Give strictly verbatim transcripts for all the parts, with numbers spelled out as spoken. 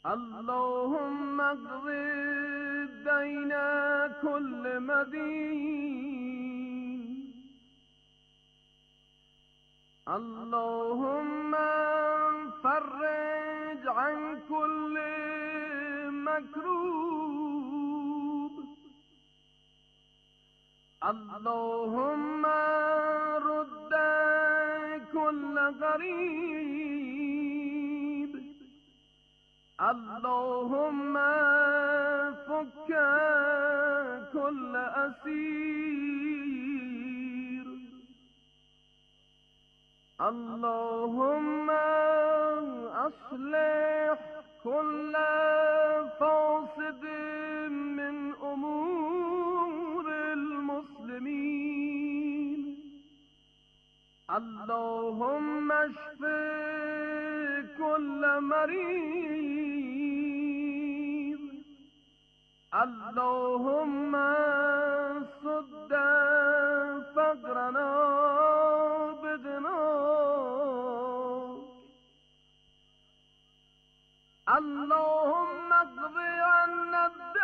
اللهم اقض دین كل مدین، اللهم فرج عن كل مكروب، اللهم رد كل غريب، اللهم فك كل أسير، اللهم أصلح كل فاسد من أمور المسلمين، اللهم اشف كل مريض، اللهم سد فقرنا بدناك، اللهم اقض عنا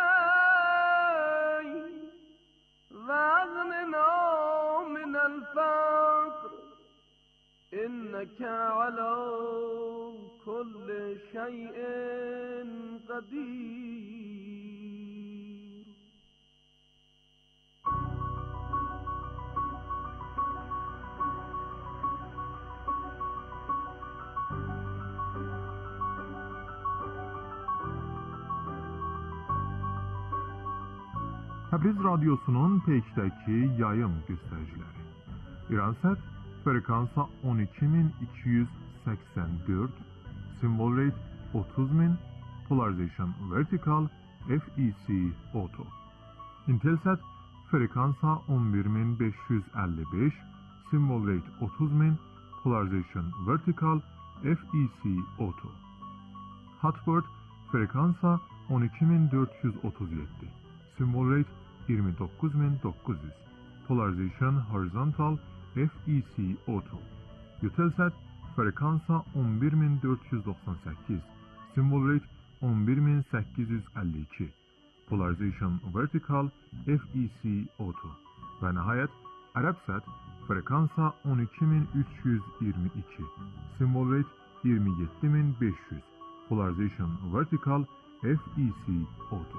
الدين واغننا من الفقر، إنك على كل شيء قدير. Təbriz Radyosu'nun Peyk'teki yayım göstericileri. İransat frekansa on iki bin iki yüz seksen dört, symbol rate otuz bin, polarization vertical, F E C auto. Intelsat frekansa on bir bin beş yüz elli beş, symbol rate otuz bin, polarization vertical, F E C auto. Hotbird frekansa on iki bin dört yüz otuz yedi, symbol rate yirmi dokuz bin dokuz yüz, polarization horizontal, F E C auto. Eutelsat frekansa on bir bin dört yüz doksan sekiz, symbol rate on bir bin sekiz yüz elli iki, polarization vertical, F E C auto. Ve nihayet Arabsat frekansa on iki bin üç yüz yirmi iki, symbol rate yirmi yedi bin beş yüz, polarization vertical, F E C auto.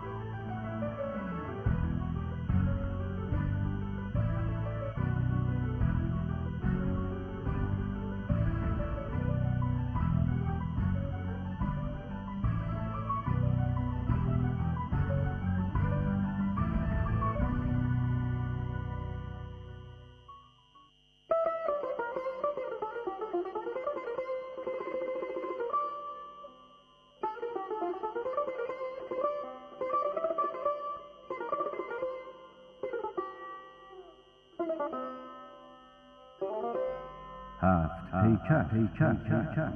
هفت پیکر پیکر پیکر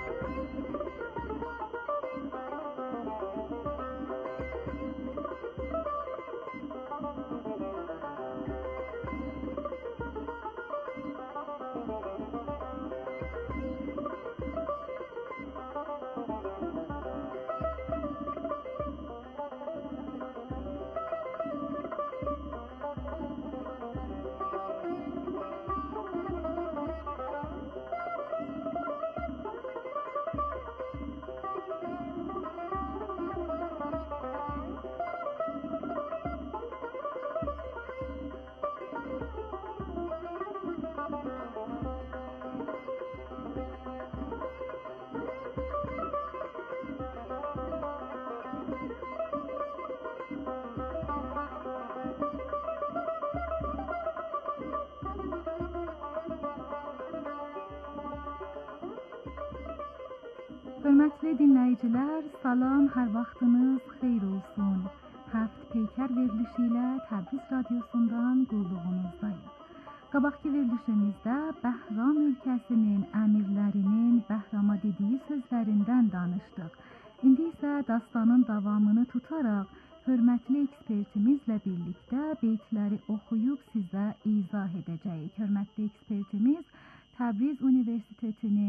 Hörmətli dinləyicilər, salam, hər vaxtınız xeyir olsun. Həft Peykər verilişi ilə Təbriz Radyosundan qulluğunuzdayıq. Qabaqki verilişimizdə Bəhram ölkəsinin əmirlərinin Bəhrama dediyi sözlərindən danışdıq. İndi isə dastanın davamını tutaraq hörmətli ekspertimizlə birlikdə beytləri oxuyub sizə izah edəcəyik. Hörmətli ekspertimiz Təbriz Universitetinin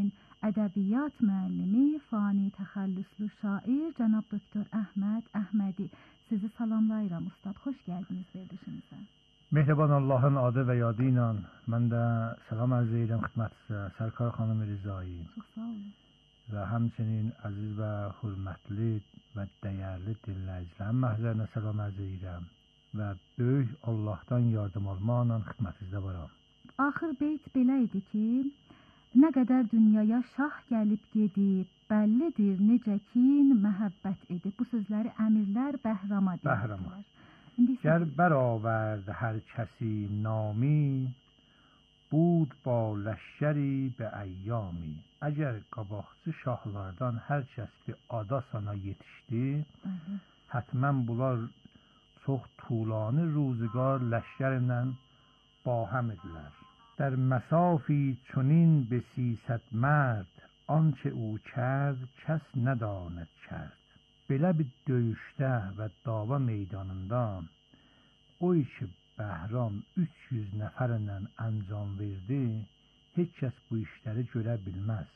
ədəbiyyat müəllimi, fani təxəllüslü şair cənab doktor Əhməd Əhmədi. Sizi salamlayıram ustad. Xoş gəldiniz verilişimizə. Mehriban Allah'ın adı ve yadıyla mən də salam arz edirəm xidmətinizə, Sərkar xanım Rizai. Çox sağ olun. Və həmçinin əziz və hörmətli və dəyərli dinləyicilərin məhzərinə salam arz edirəm və böyük Allah'tan yardım almaqla xidmətinizdə varam. Axır beyt belə idi ki, nə qədər dünyaya şah gəlib gedib, bəllidir necə kin məhəbbət edib. Bu sözləri əmirlər Bəhrama deyirdilər. Bəhrama. گر برآورد هر کسی نامی بود با لشکری به ایامی. Əgər qabaqçı şahlardan hər kəs bir ada sana yetişdi, həttəmən bunlar çox tulanı ruzigar ləşkərlə bahəm idilər. در مسافی چنین به سیصد مرد آنچه او کرد کس نداند کرد. Belə bir döyüşdə və dava meydanında o işi Bəhram üç yüz nəfərlə əncam verdi, heç kəs bu işləri görə bilməz.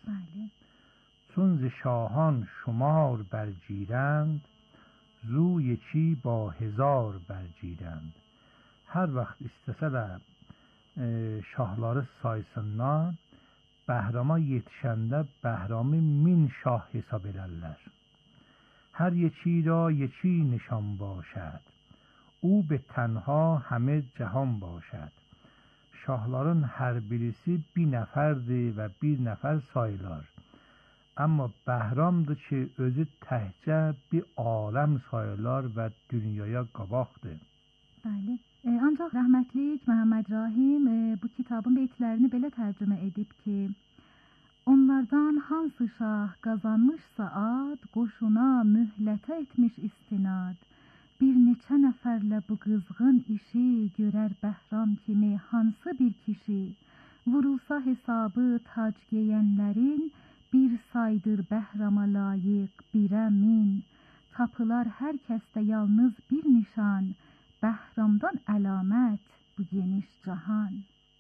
چون ز شاهان شمار برگیرند زو یکی با هزار برگیرند. Hər vaxt istəsələr e, şahları saysınlar, Bəhrama yetişəndə Bəhramı min şah hesab elərlər. هر یکی را یکی نشان باشد او به تنها همه جهان باشد. Şahların hər birisi bir nəfərdir və bir nəfər sayılar. Amma Bəhramdır ki, özü təhcə bir aləm sayılar və dünyaya qabaqdır. Bəli. E, ancaq rəhmətlik Məhəmməd Rahim e, bu kitabın beytlərini belə tərcümə edib ki, onlardan hansı şah qazanmışsa ad, qoşuna mühlətə etmiş istinad. Bir neçə nəfərlə bu qızğın işi görər Bəhram kimi hansı bir kişi. Vurulsa hesabı tac geyənlərin bir saydır Bəhrama layiq birə min. Tapılar hər kəsdə yalnız bir nişan, Bəhramdan əlamət bu geniş cahan.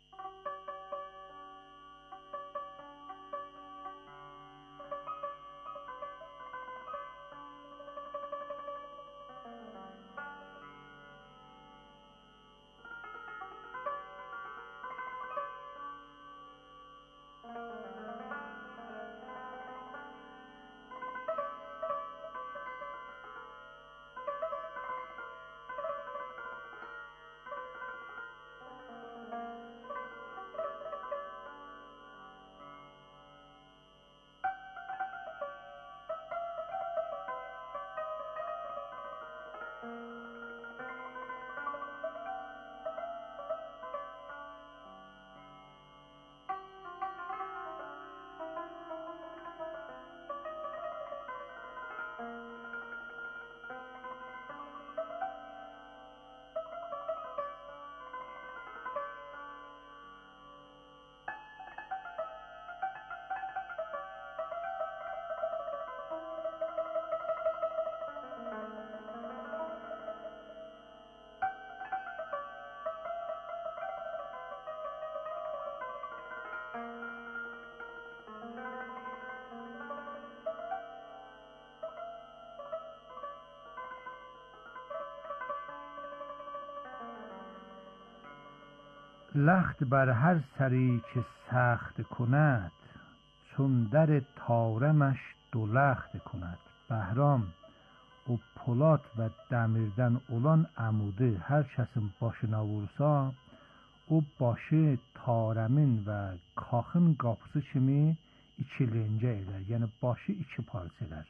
لخت بر هر سری که سخت کند چون در طارمش دو لخت کند. Bəhram o polad və dəmirdən olan əmudi hər kəsin başına vursa, o başı tarəmin və kaxın qapısı kimi iki lencə elər, yəni başı iki parça elər.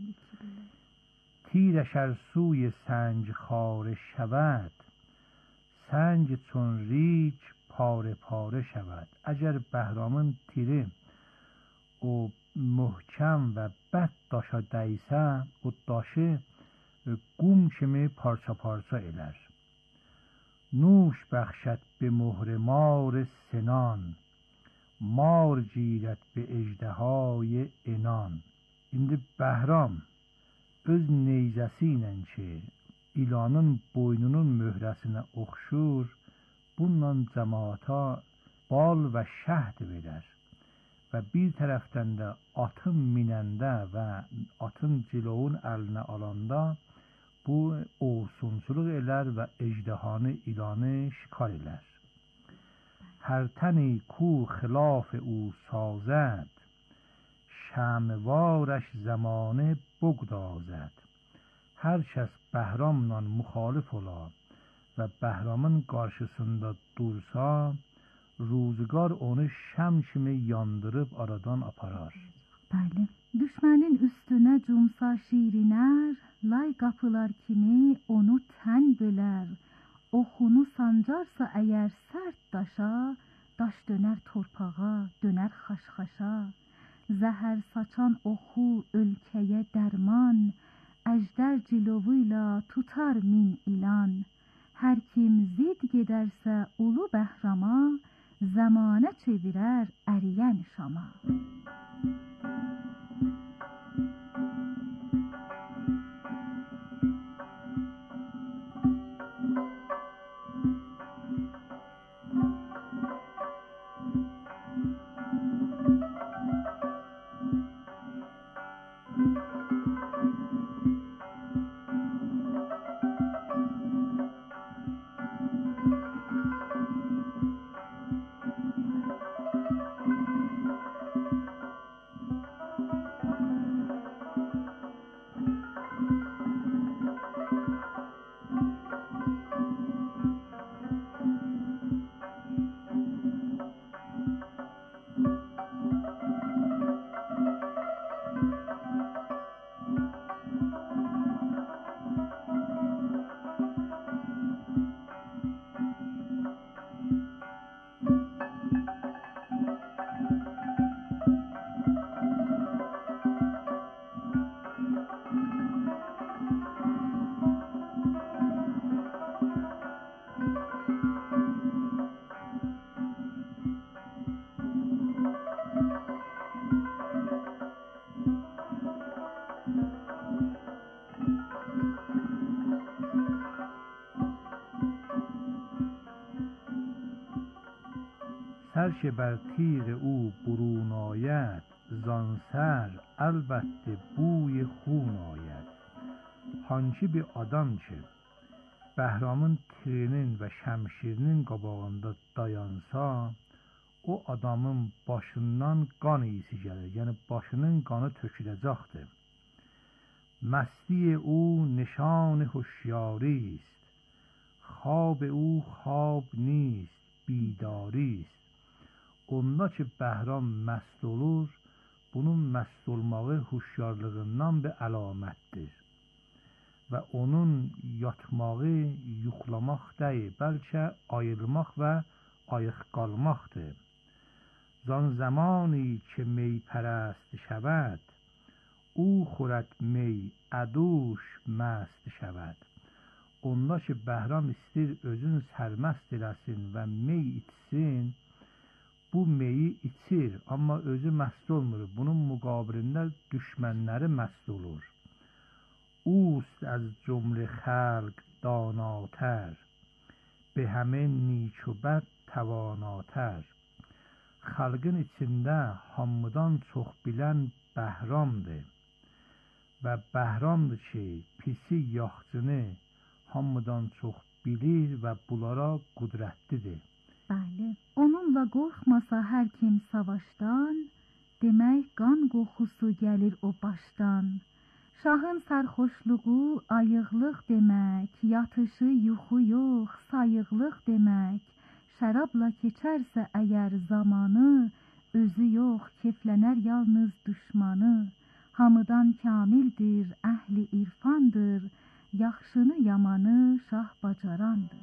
تیرش ار سوی سنج خاره شود سنج چون ریگ پاره پاره شود. اگر Bəhramın tiri o möhkəm və bət daşa dəysə, o daşı qum kimi parça parça elər. نوش بخشد به مهر مار سنان مار گیرد به اژدهای عنان. İndi Bəhram öz neyzəsi ilə ki, ilanın boynunun möhrəsinə oxşur, bununla cəmaata bal və şəhd verər və bir tərəfdən də atın minəndə və atın cilovun əlinə alanda bu ovsunçuluq elər və ejdihanı ilanı şikar elər. هر تنی کو خلاف او سازد شموارش زمانه بگدازد. Her kəs Bəhramla müxalif ola və Bəhramın qarşısında dursa, ruzgar onu şəm kimi yandırıb aradan aparar. Bəli. Düşmənin üstünə cumsa şirinər, lay qapılar kimi onu tən bölər. Oxunu sancarsa əgər sərt daşa, daş dönər torpağa, dönər xaşxaşa. Zəhər saçan oxu ölkəyə dərman, əjdər cilovuyla tutar min ilan. Hər kim zid gedərsə ulu Bəhrama, zamanə çevirər əriyən şama. هر که بر تیغ او برون آید زان سر البته بوی خون آید. Hanki bir adam ki Bəhramın tirinin və şəmşirinin qabağında dayansa, o adamın başından qan iyisi gəlir, yəni başının qanı töküləcəkdir. مستی او نشان هوشیاری است، خواب او خواب نیست بیداری است. Onda ki Bəhram məst olur, bunun məst olmağı huşyarlığından bir əlamətdir və onun yatmağı yuxlamaq deyil, bəlkə ayılmaq və ayıq qalmaqdır. زان زمانی که می پرست شود او خورد می عدوش mest şəvəd. Onda ki Bəhram istir özün sərməst eləsin və mey içsin, bu meyi içir, amma özü məst olmur. Bunun müqabilində düşmənləri məst olur. اوست از جمله خلق داناتر به همه نیک و بد تواناتر. Xalqın içində hamıdan çox bilən Bəhramdır və Bəhramdır ki, pisi yaxçını hamıdan çox bilir və bunlara qüdrətlidir. Bəli, onunla qorxmasa hər kim savaşdan, demək qan qoxusu gəlir o başdan. Şahın sərxoşluğu ayıqlıq demək, yatışı yuxu yox, sayıqlıq demək. Şərabla keçərsə əgər zamanı, özü yox, keflənər yalnız düşmanı. Hamıdan kamildir, əhli irfandır, yaxşını yamanı şah bacarandır.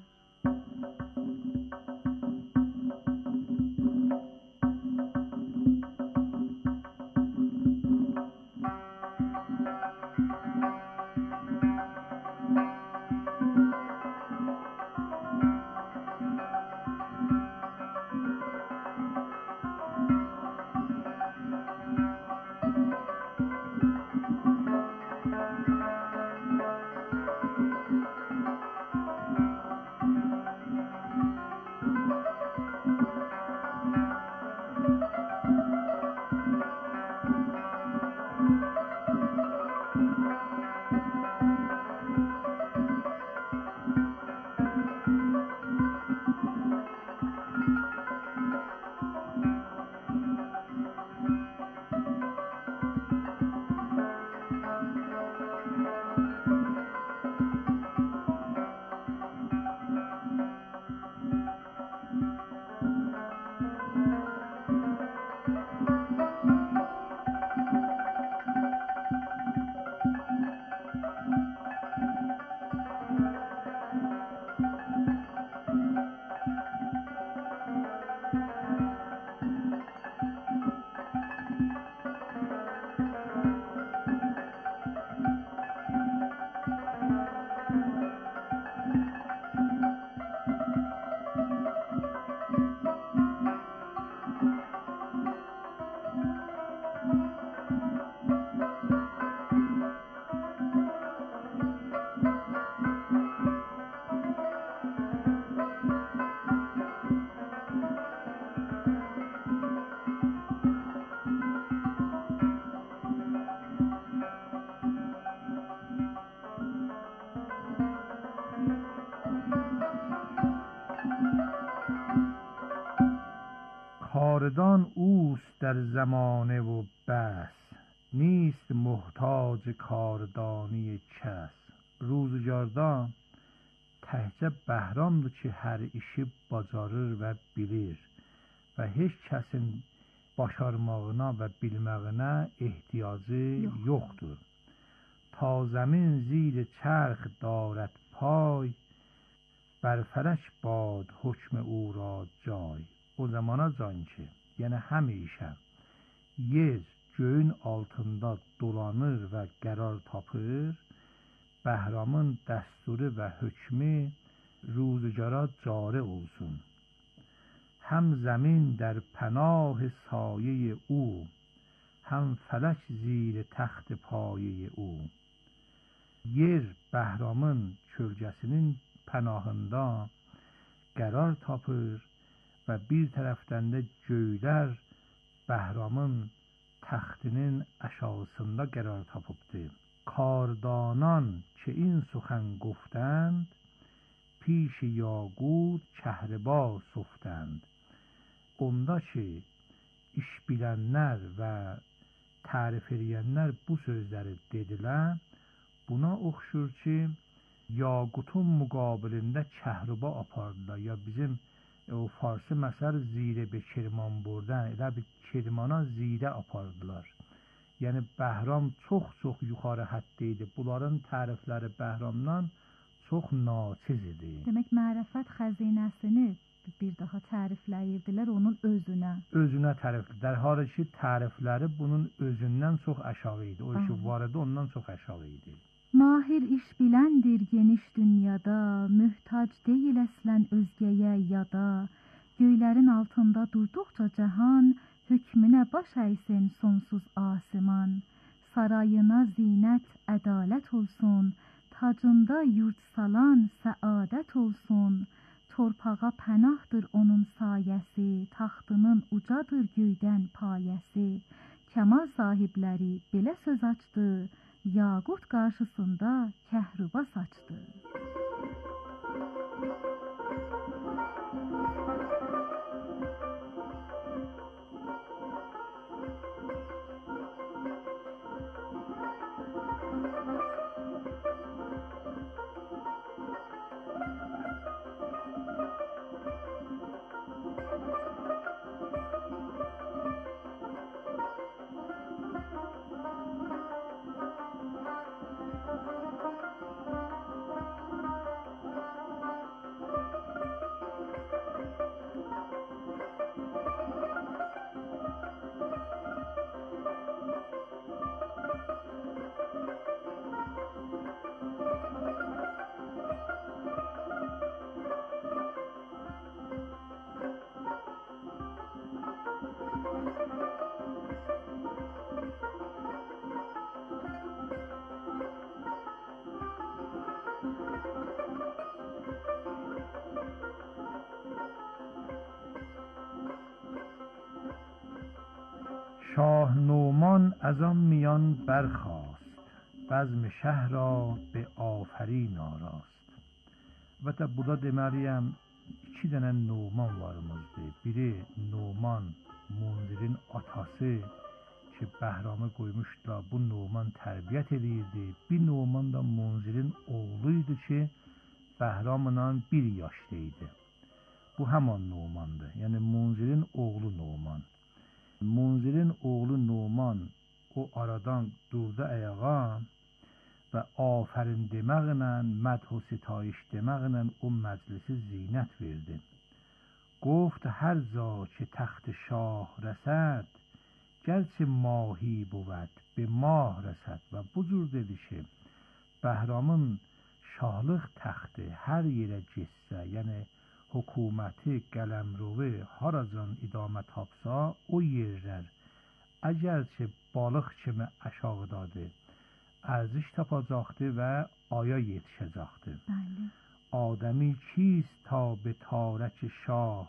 کاردان اوست در زمانه و بس، نیست محتاج کاردانی کس. روزگارda təkcə Bəhramdır ki, hər işi bacarır və bilir və heç kəsin başarmağına və bilməyinə ehtiyacı Yox. yoxdur. Ta زمین زیر چرخ دارد پای، بر فلک باد حکم او را جای. O zamana can ki, yəni həmişə yer göyün altında dolanır və qərar tapır, Bəhramın dəsturu və hökmü روزگارا cari olsun. هم زمین در پناه سایه او، هم فلک زیر تخت پایه او. Yer Bəhramın kölgəsinin pənahında qərar tapır və bir tərəfdən də göylər Bəhramın təxtinin aşağısında qərar tapıbdır. کاردانان که این سخن گفتند، پیش یاقوت کهربا سفتند. Onda ki, iş bilənlər və tərif edənlər bu sözləri dedilər, buna oxşur ki, yaqutun müqabilində kəhriba apardılar. Ya bizim o farsı məsəl zirə be kirman burdan, elə bir kirmana zirə apardılar. Yəni Bəhram çox-çox yuxarı həddə idi. Bunların tərifləri Bəhramdan çox naçiz idi. Demək, mərifət xəzinəsini bir daha tərifləyirdilər onun özünə. Özünə tərifli. در حالی ki, tərifləri bunun özündən çox aşağı idi. O işi Aha. vardı ondan çox aşağı idi. Mahir iş biləndir geniş dünyada, mühtac deyil əslən özgəyə yada. Göylərin altında durduqca cahan, hükmünə baş əysin sonsuz asiman. Sarayına zinət, ədalət olsun, tacında yurt salan səadət olsun. Torpağa pənahdır onun sayəsi, taxtının ucadır göydən payəsi. Kəmal sahibləri belə söz açdı, yaqut qarşısında kəhruba saçdı. شاه نومان از آن میان برخاست، بزم شهر را به آفرین آراست. Əlbəttə, burada deməliyəm, iki dənə Numan varımızdır. Biri Numan, Munzirin atası ki, Bəhramı qoymuşdular, bu Numan tərbiyyət edirdi. Bir Numan da Munzirin oğluydu ki, Bəhramla bir yaşlı idi. Bu həman Numandır, yəni Munzirin oğlu Numan. Munzirin oğlu Numan o aradan durdu ayağa və afərin deməklə, mədh و ستایش deməklə o məclisi zinət verdi. گفت هر جا که تخت شاه رسد، گرچه ماهی بود به ماه رسد. Və bu cür dedi ki, Bəhramın şahlıq təxti hər yerə getsə, yəni hökuməti, qələmrovi haracan idamə tapsa, o yerlər əgərçə balıq kimi aşağıdadır, ارزش tapacaqdır və aya yetişəcəkdir. Bəli. آدمی کیست تا به تارک شاه،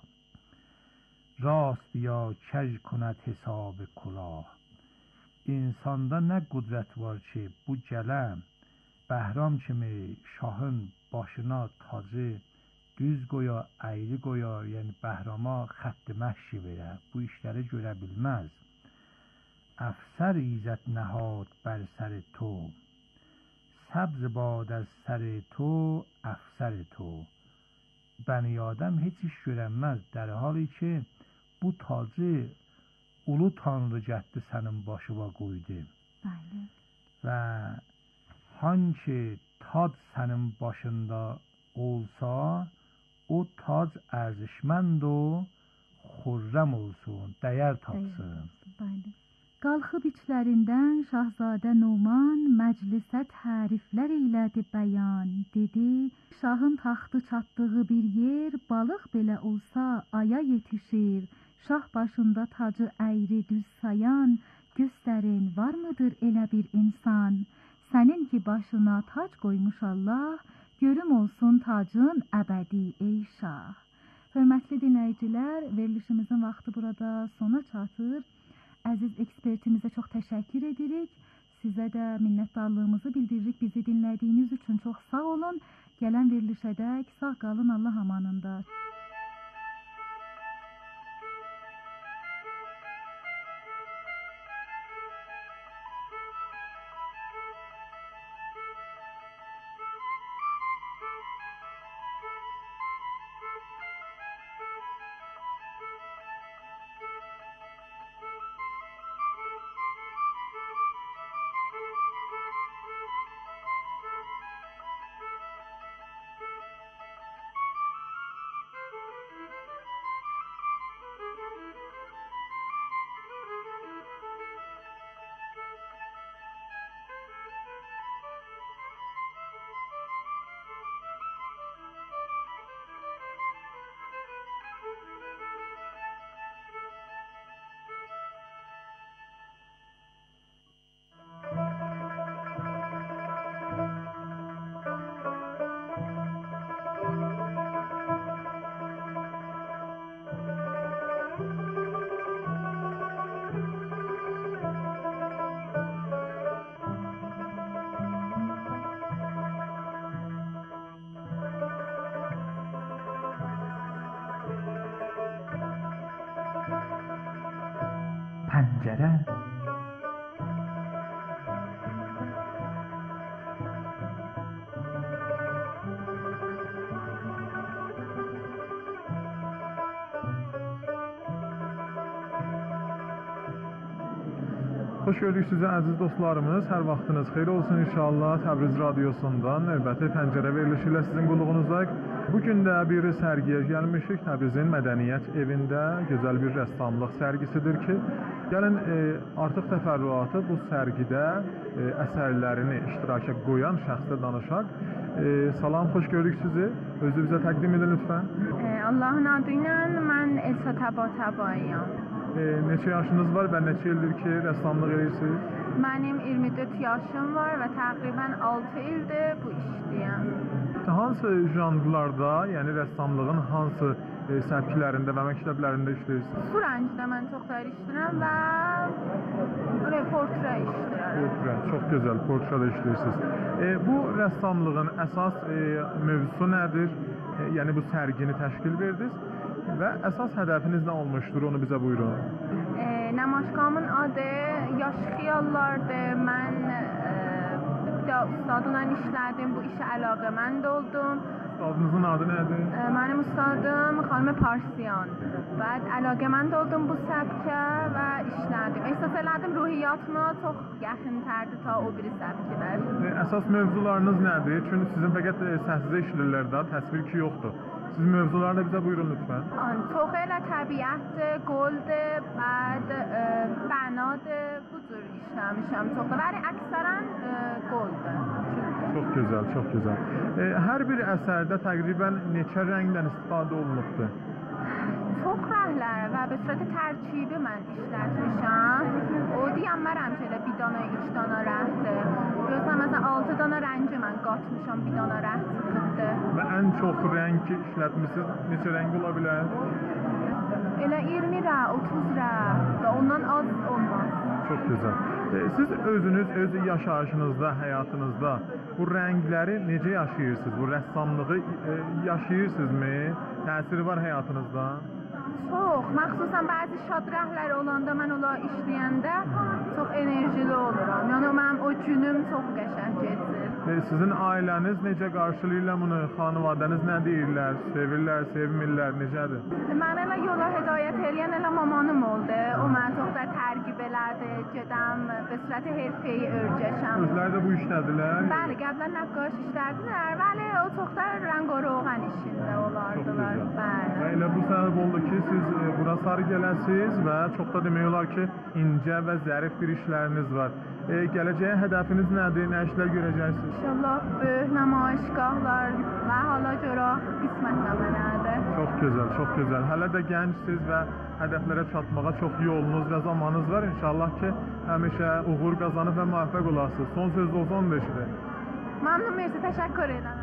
راست یا کج کند حساب کلاه. İnsanda nə qüdrət var ki, bu gələn Bəhram kimi şahın başına tacı düz qoyar, əyri qoyar, yəni bəhrama xətt məşi verər. Bu işləri görə bilməz. افسر ایزد نهاد بر سر تو سبز باد از سر تو افسر تو. Bəni Adəm heç iş görənməz, در حالی ki bu tacı ulu tanrı gətirdi sənin başına qoydu. Bəli. Və hanki tac sənin başında olsa, o tac ərzişmənd o xürrəm olsun, dəyər tapsın. Bəli. Qalxıb içlərindən Şahzadə Numan məclisə təriflər elədi bəyan. Dedi, şahın taxtı çatdığı bir yer, balıq belə olsa aya yetişir. Şah başında tacı əyri düz sayan, göstərin var mıdır elə bir insan? Sənin ki başına tac qoymuş Allah, görüm olsun tacın əbədi ey şah. Hörmətli dinləyicilər, verilişimizin vaxtı burada sona çatır. Əziz ekspertimizə çox təşəkkür edirik. Sizə də minnətdarlığımızı bildiririk. Bizi dinlədiyiniz üçün çox sağ olun. Gələn verilişədək sağ qalın, Allah amanında. پنجره Xoş gördük sizə əziz dostlarımız. Hər vaxtınız xeyir olsun inşallah. Təbriz radiosundan növbəti pəncərə verilişi ilə sizin qulluğunuzdayıq. Bugün də bir sərgiyə gəlmişik. Təbrizin Mədəniyyət evində gözəl bir rəssamlıq sərgisidir ki, gəlin e, artıq təfərrüatı bu sərgidə e, əsərlərini iştiraka qoyan şəxslə danışaq. E, salam, xoş gördük sizi. Özü bizə təqdim edin lütfən. Allah'ın adıyla mən Elsa Tabatabayam. E, neçə yaşınız var və neçə ildir ki, rəssamlıq edirsiniz? Mənim iyirmi dörd yaşım var və təqribən altı ildir bu işdəyəm. Hansı janrlarda, yəni rəssamlığın hansı e, səpkilərində və məktəblərində işləyirsiniz? Bu rəngdə mən çox da işləyirəm və portre işləyirəm. Portre, çox gözəl, portreda işləyirsiniz. E, bu rəssamlığın əsas e, mövzusu nədir? E, yəni bu sərgini təşkil verdiniz və əsas hədəfiniz nə olmuşdur, onu bizə buyurun. E, Namaşqamın adı Yaş Xiyallardır. Mən e, ustadımla işlədim, bu işə əlaqəmənd oldum. Ustadınızın adı nədir? E, mənim ustadım xanım Parsiyandır. Bəd əlaqəmənd oldum bu səbkə və işlədim. Ehsas elədim ruhiyyatma çox yaxıntardır ta o biri səbkilər. E, əsas mövzularınız nədir? Çünki sizin fəqət e, səhvizə işləyirlər də, təsvir ki yoxdur. Siz mövzularını bizə buyurun lütfən. Çox elə təbiətdir, qoldur, bəd, bənadır, bu cür işləmişəm çox da. Bəli, əksərən qoldur. Çox gözəl, çox gözəl. E, hər bir əsərdə təqribən neçə rəngdən istifadə olunubdur? Çox rənglər və bir sürətə tərkibi mən işlətmişəm. O deyəmmərəm ki, elə bir dana, üç dana rəngdir. Gözlə, məsələn, altı dana rəngi mən qatmışam, bir dana rəng çıxıbdır. Və ən çox rəng ki işlətmişsiniz, neçə rəng ola bilər? Elə iyirmi rə, otuz rə, da ondan az olmaz. Çox gözəl. E, siz özünüz öz yaşayışınızda, həyatınızda bu rəngləri necə yaşayırsınız? Bu rəssamlığı e, yaşayırsınızmı? Təsiri var həyatınızda? Çox, məxsusən bəzi şadrahlar olanda mən ola işləyəndə çox enerjili oluram. Yəni mənim o günüm çox qəşəng keçir. E, sizin ailəniz necə qarşılayırlar bunu? Xanvadəniz nə deyirlər? Sevirlər, sevmirlər, necədir? Mən elə yola hidayət eləyən elə mamanım oldu. O mən çox da tərgib elədi, gedəm به صورت حرفه‌ای örgəşəm. Özləri də bu işlədilər? Bəli, qəblə nəqqaş işlərdilər, bəli, o çox da rəng və roğan işində olardılar. Bəli. Və elə bu səbəb oldu ki, siz e, bura sarı gələsiniz və çox da demək olar ki, incə və zərif bir işləriniz var. E, gələcəyə hədəfiniz nədir? Nə işlər görəcəksiniz? İnşallah böyük nümayişgahlar və hala-cora qismətlə mənədir. Çox gözəl, çox gözəl. Hələ də gəncsiniz və hədəflərə çatmağa çox yolunuz və zamanınız var. İnşallah ki, həmişə uğur qazanıb və müvəffəq olasınız. Son söz olsa onu da eşidək. Məmnun, mersi, təşəkkür edirəm.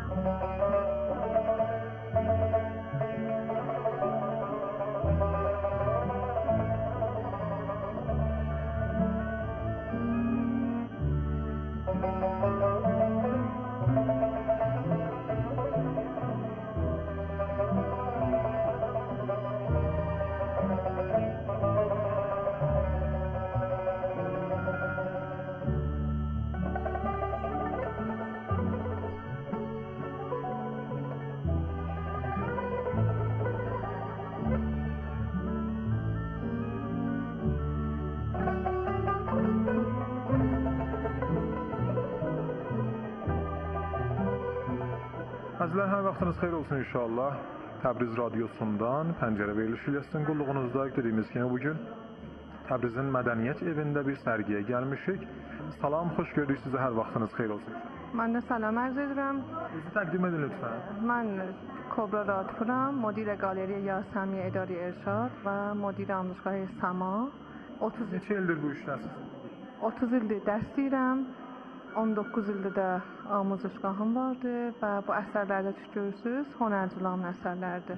Əzizlər, hər vaxtınız xeyir olsun inşallah. Təbriz radiosundan pəncərə verilişi ilə sizin qulluğunuzda dediyimiz kimi bugün Təbrizin Mədəniyyət evində bir sərgiyə gəlmişik. Salam, xoş gördük sizə, hər vaxtınız xeyir olsun. Mən də salam arz edirəm. Bizi təqdim edin lütfən. Mən Kobra Radfuram, müdir Qaleriya Yasəmiyə İdari Erşad və müdir Amuzgah Səma. otuz Neçə ildir bu işdəsiniz? otuz ildir dərs deyirəm. on doqquz ildir də amuzuşgahım vardı və bu əsərlərdə görürsünüz, hünərcülərin əsərləridir.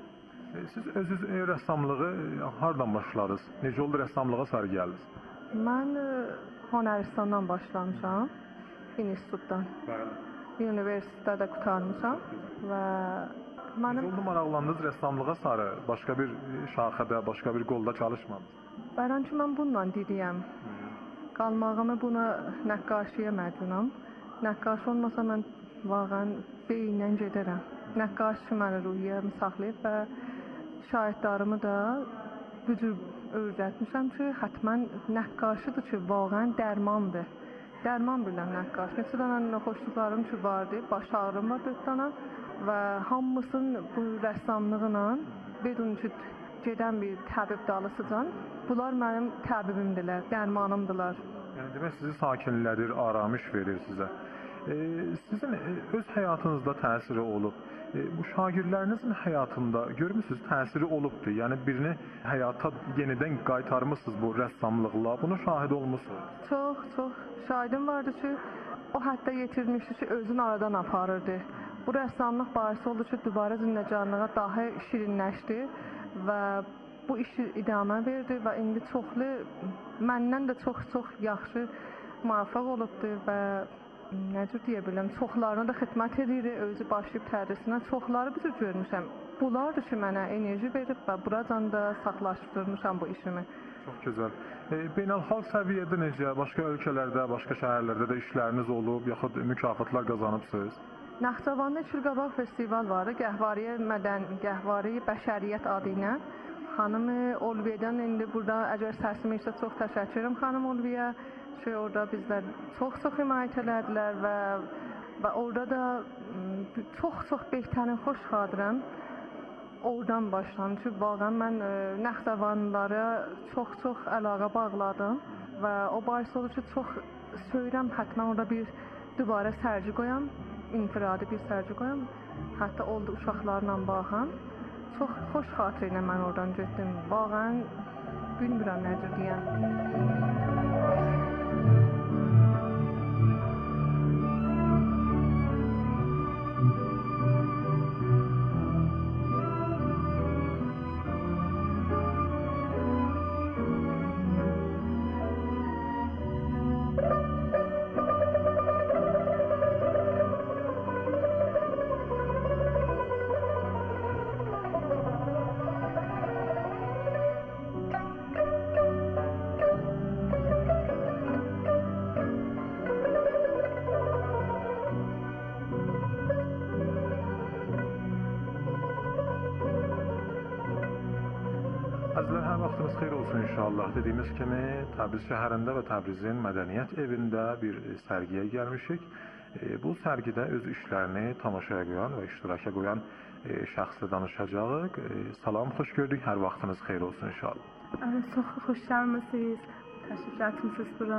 Siz özünüz e, rəssamlığı e, hardan başladınız? Necə oldu rəssamlığa sarı gəldiniz? Mən e, Hünəristandan başlamışam, institutdan. Bəli. Universitetdə qurtarmışam və mənim... Necə oldu maraqlandınız rəssamlığa sarı? Başqa bir şaxədə, başqa bir qolda çalışmadınız? Bəran ki, mən bununla didiyəm. Qalmağımı buna nəqqaşiyə məcunam. Nəqqaş olmasa mən vaqən beyinlə gedərəm. Nəqqaş ki, məni ruhiyyəmi saxlayıb və şahidlarımı da bu cür öyrətmişəm ki, hətmən nəqqaşıdır ki, vaqən dərmandır. Dərman biləm nəqqaş. Neçə dənə xoşluqlarım ki, vardı, baş ağrım var dörd dənə və hamısının bu rəssamlığına bedun ki, gedən bir təbib dalısıcan, bunlar mənim təbibimdilər, dərmanımdılar. Yəni demək sizi sakinlədir, aramış verir sizə. E, sizin e, öz həyatınızda təsiri olub. E, bu şagirdlərinizin həyatında görmüsünüz təsiri olubdur. Yəni birini həyata yenidən qaytarmısınız bu rəssamlıqla. Bunu şahid olmusunuz. Çox, çox şahidim vardı ki, o hətta yetirmişdi ki, özünü aradan aparırdı. Bu rəssamlıq bahisi oldu ki, dübarə zindəcanlığa daha şirinləşdi və bu işi idamə verdi və indi çoxlu, məndən də çox-çox yaxşı müvəffəq olubdur və nə cür deyə biləm, çoxlarına da xidmət edir, özü başlayıb tədrisinə, çoxları bir cür görmüşəm. Bunlardır ki, mənə enerji verib və buracan da saxlaşdırmışam bu işimi. Çox gözəl. E, beynəlxalq səviyyədə necə, başqa ölkələrdə, başqa şəhərlərdə də işləriniz olub, yaxud mükafatlar qazanıbsınız? Naxçıvanda iki il qabaq festival vardı, Gəhvariyə Mədən, Gəhvari Bəşəriyyət adı ilə. Xanım Olviyadan indi burada əgər səsimi isə çox təşəkkür edirəm xanım Olviya ki, orada bizlər çox-çox himayət elədilər və və orada da çox-çox behtərin xoş xatirəm oradan başlandı ki, vaqən mən Naxçıvanlılara çox-çox əlaqə bağladım və o bahis olur ki, çox söyürəm, hətmən orada bir dübarə sərgi qoyam, infiradi bir sərgi qoyam, hətta oldu uşaqlarla baxam. Çox xoş xatirə ilə mən oradan getdim. Vaqən bilmirəm nədir deyəm. İzləyicilər, hər vaxtınız xeyir olsun inşallah. Dediyimiz kimi Təbriz şəhərində və Təbrizin Mədəniyyət evində bir sərgiyə gəlmişik. Bu sərgidə öz işlərini tamaşaya qoyan və iştiraka qoyan şəxslə danışacağıq. Salam, xoş gördük. Hər vaxtınız xeyir olsun inşallah. Çox xoşgəlmisiniz. Təşrif etmisiniz bura.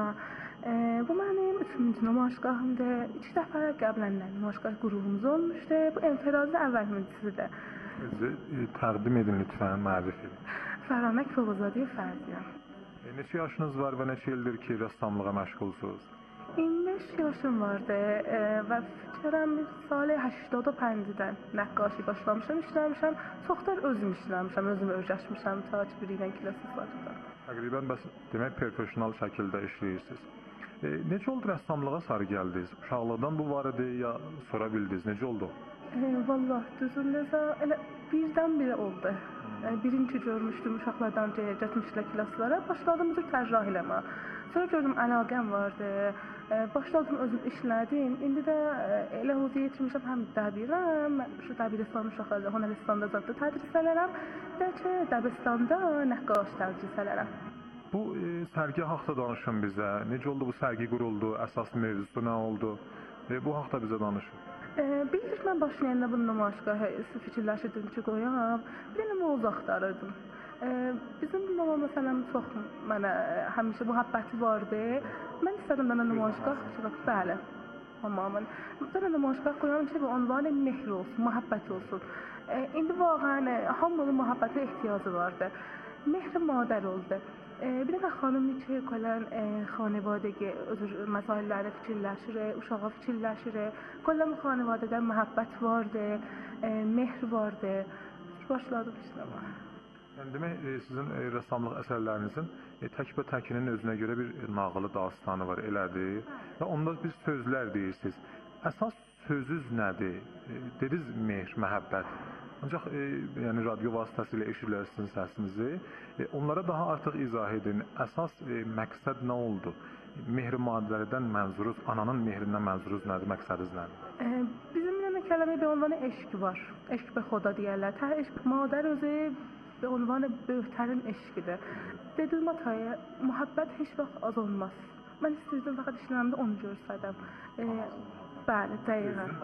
Bu mənim üçüncü namaşgahımdır. İki dəfə qəbləndən namaşgah qurulumuz olmuşdu. Bu enfirazı əvvəlmisidir. Bizi təqdim edin lütfən, mərif edin. Fərhamək Fovuzadiyə Fərziyəm. E, neçə yaşınız var və neçə ildir ki, rəssamlığa məşğulsunuz? iyirmi beş yaşım vardı e, və fikirəm sal هشتاد و پنج-dən nəqqaşi başlamışam, işləmişəm. Çoxlar özüm işləmişəm, özüm öyrəşmişəm ta ki, bir ilə klaslardan. Təqribən bəs demək professional şəkildə işləyirsiniz. E, necə oldu rəssamlığa sarı gəldiniz? Uşaqlıqdan bu var idi ya sonra bildiniz? Necə oldu? E, Vallahi düzündə elə birdən-birə oldu. E, birinci görmüşdüm uşaqlardan getmişlər klaslara, başladım bu tərcih eləmə. Sonra gördüm əlaqəm vardı. E, başladım özüm işlədim. İndi də e, elə huzur yetirmişəm həm dəbirəm, şu dəbiristان uşaqlarda, Honəristanda zətdə tədris elərəm, də ki, Dəbistanda nəqqaş tədris elərəm. Bu e, sərgi haqqında danışın bizə. Necə oldu bu sərgi quruldu? Əsas mövzusu nə oldu? E, bu haqqında bizə danışın. E, Bilir, mən başlayanda bu namaşqahı fikirləşirdim ki, qoyam. Bir dənə mövzu axtarırdım. E, bizim baba məsələn çox mənə həmişə mühəbbəti vardı. Mən istədim mənə namaşqah çıxaq, bəli. Amma mən bir dənə namaşqah qoyam ki, bu ünvanı mehr olsun, mühəbbət olsun. E, indi vaxtən hamının mühəbbətə ehtiyacı vardı. Mehr madər oldu. E, bir dənə xanım ki, kələn e, xanevadəgi özür məsələləri fikirləşir, uşağa fikirləşir. Kələn xanevadədə mühəbbət vardı, e, mehr vardı. Başladım işləməyə. Yəni demək, e, sizin e, rəssamlıq əsərlərinizin e, təkbə-təkinin özünə görə bir e, nağılı dastanı var, elədir. Və onda biz sözlər deyirsiniz. Əsas sözünüz nədir? E, dediniz mehr, məhəbbət. Ancaq e, yəni radio vasitəsilə eşidirlər sizin səsinizi. E, onlara daha artıq izah edin. Əsas e, məqsəd nə oldu? Mehr maddələrdən mənzuruz, ananın mehrindən mənzuruz nədir, məqsədiniz nədir? E, bizim bir kəlmə bir ünvanı eşq var. Eşq be xoda deyərlər. Tə eşq madər özü به عنوان بهترین عشقیده. Dedim ataya, mühabbət heç vaxt az olmaz. Mən istəyirdim fəqət işlərimdə onu görsədim. E, bəli, dəqiqən.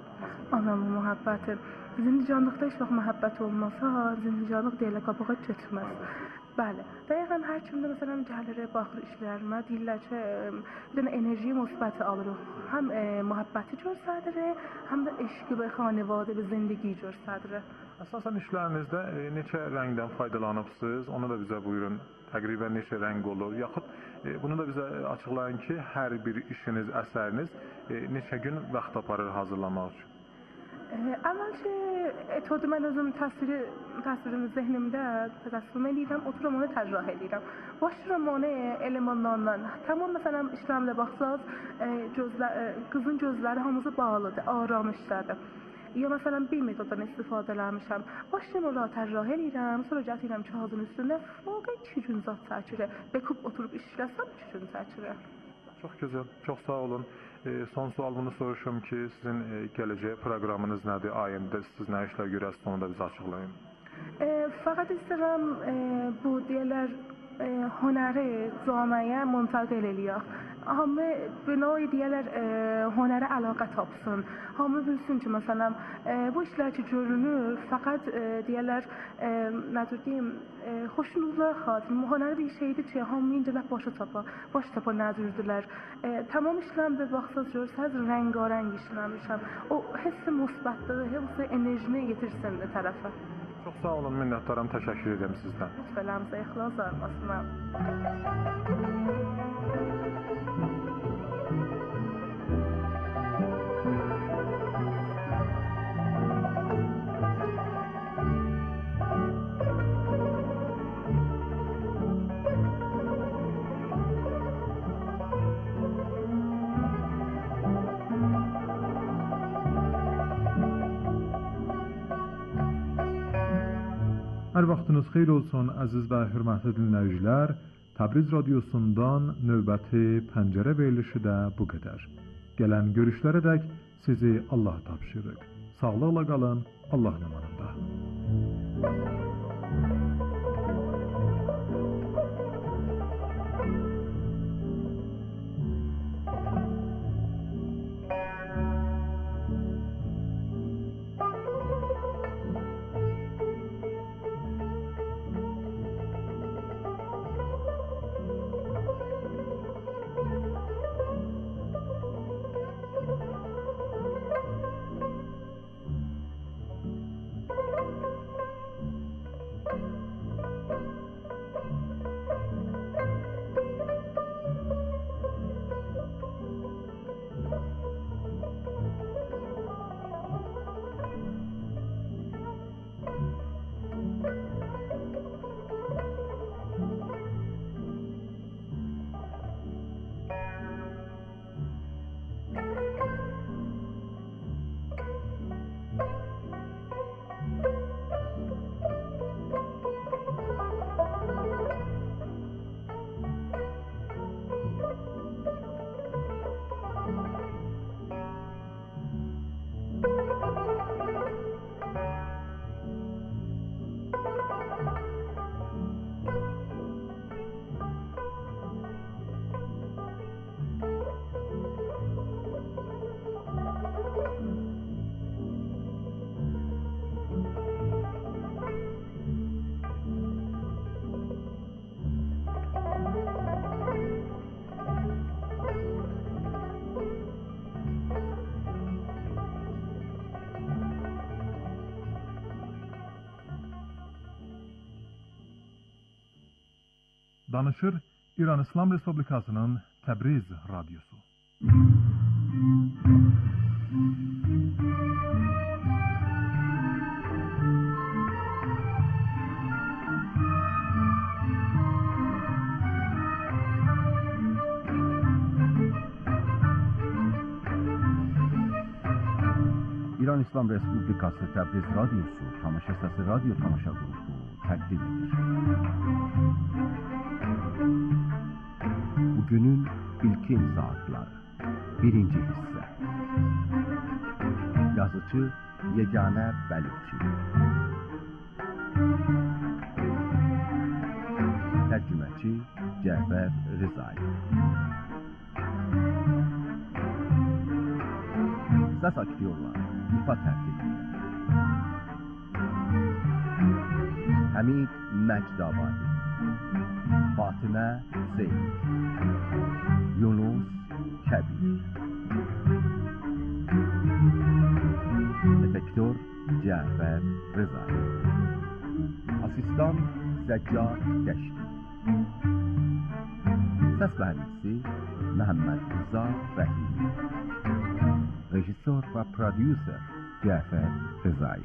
Anamın mühabbəti. Zindicanlıqda heç vaxt mühabbət olmasa, zindicanlıq deyilə qabağa getməz. Bəli, dəqiqən hər kimdə məsələn gəlir, baxır işlərimə, deyirlər ki, bir dənə enerji müsbəti alırıq. Həm e, mühabbəti görsədir, həm də eşqi və xanəvadə və zindagi görsədir. Əsasən işlərinizdə e, neçə rəngdən faydalanıbsınız? Onu da bizə buyurun. Təqribən neçə rəng olur? Yaxud e, bunu da bizə açıqlayın ki, hər bir işiniz, əsəriniz e, neçə gün vaxt aparır hazırlamaq üçün? Əvvəlcə etodu mən özüm təsviri, təsvirim zehnimdə təsvir edirəm, oturam onu təcrübə edirəm. Başlayıram onu elemanlardan. Tamam məsələn işlərimdə baxsaz, e, gözlə, e, qızın gözləri hamısı bağlıdır, aram işlədir. Ya məsələn bir metoddan istifadə eləmişəm. Başlayıram ora təcrübə edirəm, sonra gətirirəm kağızın üstünə, fəqət iki gün zat çəkir. Bekub oturub işləsəm iki gün çəkir. Çox gözəl, çox sağ olun. E, son sual bunu soruşum ki, sizin e, gələcək proqramınız nədir? Ayında siz nə işlər görəsiniz, onu da bizə açıqlayın. E, fəqət istəyirəm e, bu deyirlər e, hünəri camiəyə müntəqil eləyək. Hamı binoy deyirlər e, hünərə əlaqə tapsın. Hamı bilsin ki, məsələn, e, bu işlər ki görünür, fəqət e, deyirlər, e, nədir deyim, e, xoşunuzlar xatir. Hünər bir şeydir ki, hamı incələr başa tapa, başa tapa nədirdirlər. E, tamam işlərimdə baxsaz görsəz, rəngarəng işləmişəm. O hissi müsbətliyi, hissi enerjini yetirsin tərəfə. Çox sağ olun, minnətdaram, təşəkkür edirəm sizdən. Lütfələrimizə ixlas armasına. Hər vaxtınız xeyir olsun, əziz və hörmətli dinləyicilər. Təbriz radiosundan növbəti pəncərə verilişi də bu qədər. Gələn görüşlərədək sizi Allah tapşırıq. Sağlıqla qalın, Allah amanında. Danışır İran İslam Respublikasının Təbriz Radyosu. İran İslam Respublikası Təbriz Radyosu Tamaşa Səsi Radyo Tamaşa Qrupu təqdim edir. Bugünün İlkin Saatları Birinci hisse. Yazıcı Yeganə Bəlirçi, Tərcüməçi Cəfər Rızay, Səs aktyorları İfa tərtibində Həmid Məcdabadi, Fatimə Hüseyin, Yunus Kəbir, Efektör Cəfər Rızay, Asistan Səccad Dəşti, Səs mühəndisi Məhəmməd Rıza Rəhimi, Rejissor və prodüser Cəfər Rızay.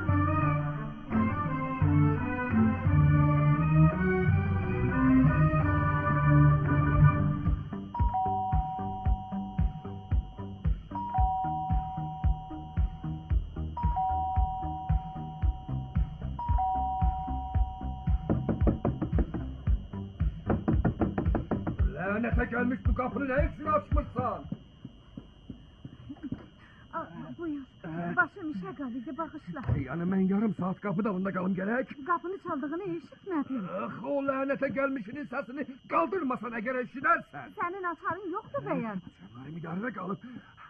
Lənətə gəlmiş bu qapını nə üçün açmışsan? Buyur, başım işe qaldı, bağışla. Yani mən yarım saat qapı dalında qalım gərək. Qapını çaldığını eşitmədim. Ax, o lənətə gəlmişinin səsini qaldırmasan əgər eşidərsən. Sənin açarın yoxdur bəyəm. Açarlarım idarədə qalıb.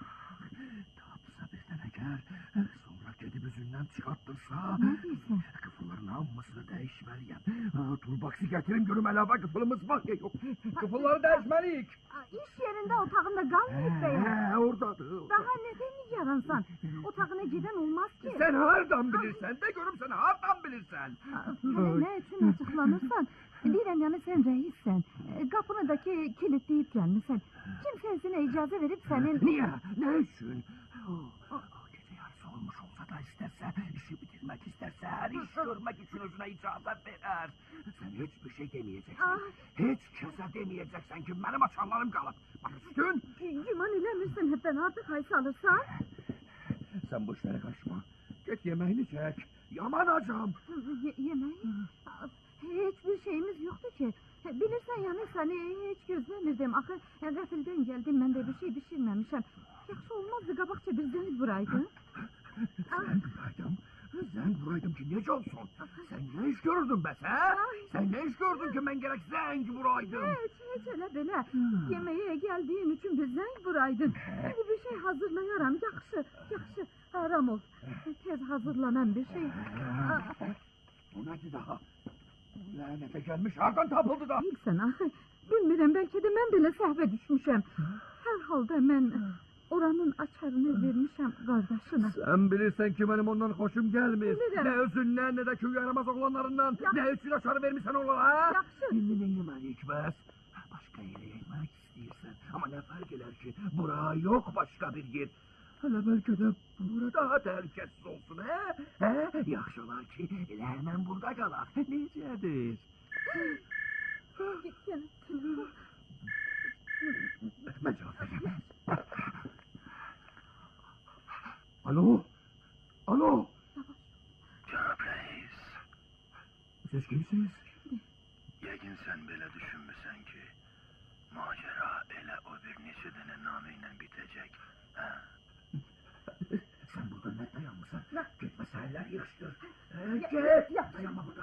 Tapsa birdən əgər, sonra gedib üzündən çıxartdırsa... Ne deyirsən? Qıfılların hamısını dəyişməliyəm. Turbaksi gətirim görüm əlavə qıfılımız var ya yox. Qıfılları dəyişməliyik. İş yerində otağında qalmayıb bəyəm. Hə, oradadır. Daha neden yaransan? Otağına giden olmaz ki. Sen hardan bilirsən? De görüm sen hardan bilirsən? Hele ne için açıklanırsan? Deyirəm yani sen reissən. Qapınıdaki kilitleyip gelmişsən. Kimse izine icazə verip senin... Niye? Ne için? Gece yarısı olmuş olsa da isterse, işi bitirmek isterse, her iş görmek için özüne icazət verer. Sen hiçbir şey demeyeceksin. Hiç kese demeyeceksin ki benim açarlarım kalıp. Bak üstün. Güman eləmirsən hepten artık hay salırsan? Sen bu işlere karışma. Git yemeğini çek. Yaman acam. Ye yemeği? Hiçbir şeyimiz yoktu ki. Bilirsən yani seni hiç gözlemirdim. Axı qəfildən geldim ben de bir şey pişirmemişim. Yaxşı olmazdı qabaqca bir zəng vuraydın. Zəng vuraydım. Zəng vuraydım ki necə olsun? Sen ne iş görürdün be sen? Sen ne iş gördün ki ben gerek zəng vuraydım? Hiç hiç elə belə. Yemeğe geldiğin için bir zəng vuraydın. Şimdi bir şey hazırlayaram. Yaxşı, yaxşı. Aram ol. Tez hazırlanan bir şey. Bu nədir daha? Lənətə gəlmiş hardan tapıldı da? Bilsən axı. Bilmirəm, bəlkə də mən belə səhvə düşmüşəm. Hər halda mən oranın açarını vermişəm qardaşına. Sen bilirsən ki benim ondan hoşum gelmir. Bilirəm. Ne özündən ne de köy yaramaz oğlanlarından. Yaxşı. Ne üçün açarı vermişsən onlara ha? Yaxşı. İndi ne yemeliyik bəs? Başka yere yemek istəyirsən. Ama ne fark eder ki? Bura yok başka bir yer. Hele belki de burada daha tehlikesiz olsun he? He? Yaxşı olar ki elə hemen burada qalaq. Necədir? Gel. Ben cevap vereyim. Alo? Alo? Cənab reis, Siz kimsiniz? yəqin sən belə düşünmüsən ki, macera elə o bir neçə dənə namə ilə bitəcək, hə? Sen burada ne dayanmışsın? Git meseleler yığıştır. Ee, Ya- git! ya- Dayanma burada.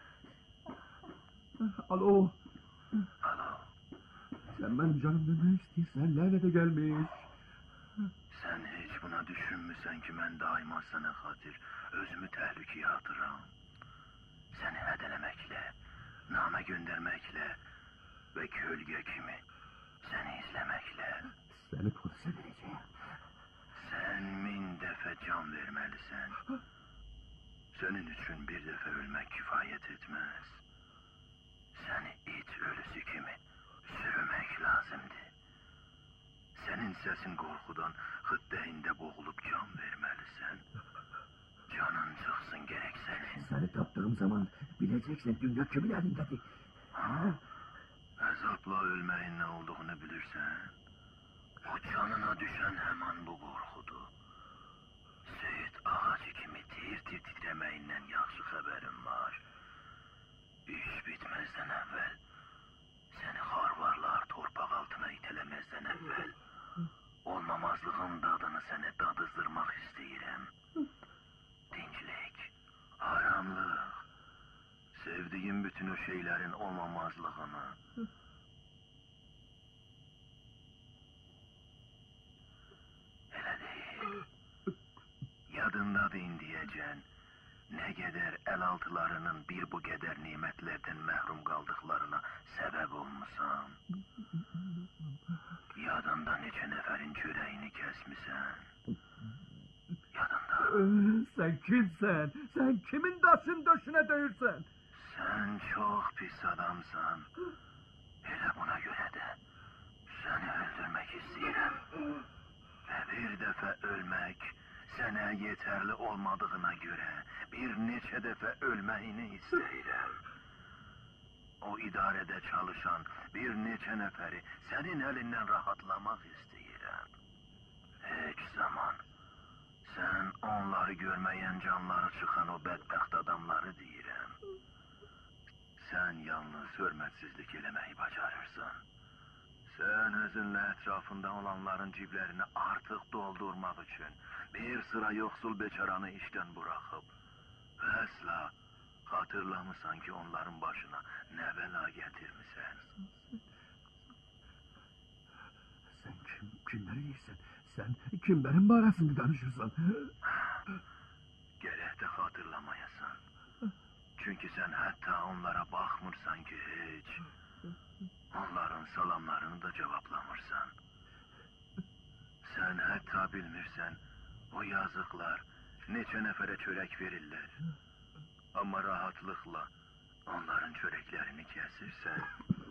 Alo? Alo, Sen benim canımdan ne istiyorsan lənətə gelmiş. sən heç buna düşünmüsən ki, mən daima sənə xatir özümü təhlükəyə atıram. Səni hədələməklə, namə göndərməklə və kölgə kimi səni izləməklə. Seni polise vereceğim. Sən min dəfə can verməlisən. Sənin üçün bir dəfə ölmək kifayət etməz. Seni it ölüsü kimi sürmek lazımdı. Senin sesin korkudan hıddeyinde boğulup can vermelisin. Canın çıksın gerek senin. Seni taptığım zaman bileceksin dünya kimin elindedir. Ha? Azapla ölmeyin ne olduğunu bilirsen, o canına düşen hemen bu korkudu. Seyit ağacı kimi tir tir titremeyinden yaxşı haberim var. İş bitmezden evvel, seni harvarlar torpak altına itelemezden evvel, olmamazlığın dadını seni dadızdırmak isteyirəm. Dinclik, haramlık, sevdiğim bütün o şeylerin olmamazlığını. Elə değil. Yadındadır diyeceksin. Ne kadar el altılarının bir bu kadar nimetlerden mehrum kaldıklarına sebep olmuşsan. Yadında neçe neferin çöreğini kesmişsen. Yadında. Sen kimsen? Sen kimin daşın döşüne değirsen? Sen çok pis adamsan. Hele buna göre de seni öldürmek istedim. Ve bir defa ölmek sana yeterli olmadığına göre bir neçe defa ölmeyini istedim. O idarede çalışan bir neçe neferi senin elinden rahatlamak istedim. Hiç zaman sen onları görmeyen canları çıkan o bedbaxt adamları deyirəm. Sen yalnız hürmetsizlik eləməyi bacarırsan. Sen özünle etrafında olanların ciblerini artık doldurmak için bir sıra yoksul beçaranı işten bırakıp asla hatırlamısan ki onların başına ne bela getirmişsen. Sen kim, kimleri yiyirsen? Sen kimlerin barəsində danışırsan? Gerek de hatırlamayasan. Çünkü sen hatta onlara bakmırsan ki hiç. Onların salamlarını da cevaplamırsan. Sen hatta bilmirsen o yazıklar neçe nefere çörek verirler. Ama rahatlıkla onların çöreklerini kesirsen.